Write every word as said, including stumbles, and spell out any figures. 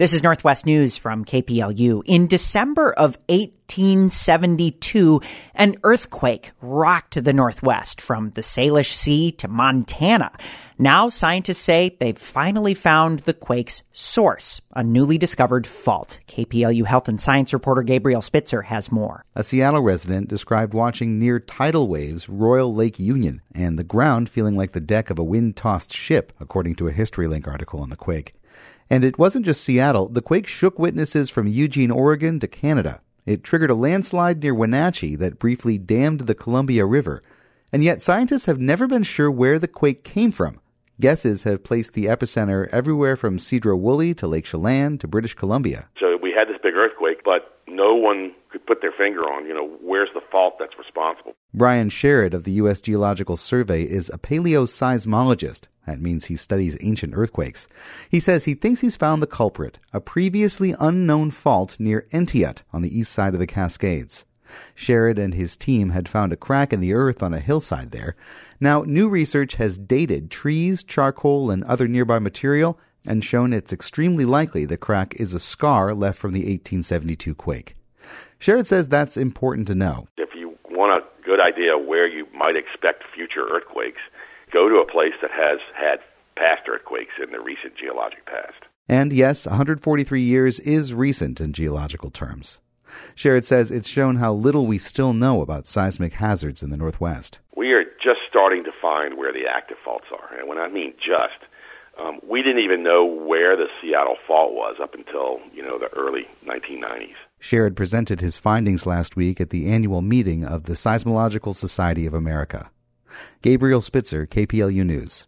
This is Northwest News from K P L U. In December of eighteen seventy-two, an earthquake rocked the Northwest from the Salish Sea to Montana. Now scientists say they've finally found the quake's source, a newly discovered fault. K P L U Health and Science reporter Gabriel Spitzer has more. A Seattle resident described watching near tidal waves Royal Lake Union and the ground feeling like the deck of a wind-tossed ship, according to a HistoryLink article on the quake. And it wasn't just Seattle. The quake shook witnesses from Eugene, Oregon to Canada. It triggered a landslide near Wenatchee that briefly dammed the Columbia River. And yet scientists have never been sure where the quake came from. Guesses have placed the epicenter everywhere from Sedro-Woolley to Lake Chelan to British Columbia. So we had this big earthquake, but no one could put their finger on, you know, where's the fault that's responsible. Brian Sherrod of the U S Geological Survey is a paleoseismologist. That means he studies ancient earthquakes. He says he thinks he's found the culprit, a previously unknown fault near Entiat on the east side of the Cascades. Sherrod and his team had found a crack in the earth on a hillside there. Now, new research has dated trees, charcoal, and other nearby material and shown it's extremely likely the crack is a scar left from the eighteen seventy-two quake. Sherrod says that's important to know. If you want a good idea where you might expect future earthquakes, go to a place that has had past earthquakes in the recent geologic past. And yes, one hundred forty-three years is recent in geological terms. Sherrod says it's shown how little we still know about seismic hazards in the Northwest. We are just starting to find where the active faults are. And when I mean just, um, we didn't even know where the Seattle fault was up until, you know, the early nineteen nineties. Sherrod presented his findings last week at the annual meeting of the Seismological Society of America. Gabriel Spitzer, K P L U News.